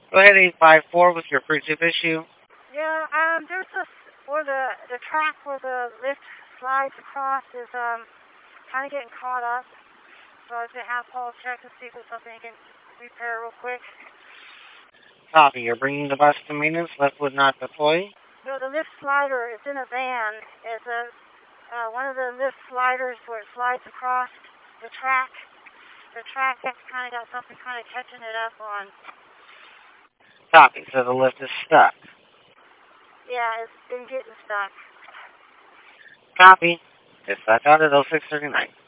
Go ahead, 854 with your free tip issue. Yeah, there's where the track where the lift slides across is kind of getting caught up. So I was going to have Paul check to see if there's something he can repair real quick. Copy. You're bringing the bus to maintenance. Left would not deploy. No, the lift slider is in a van. It's one of the lift sliders where it slides across the track. The track has kind of got something kind of catching it up on. Copy. So the lift is stuck. Yeah, it's been getting stuck. Copy. Dispatch out at 0639.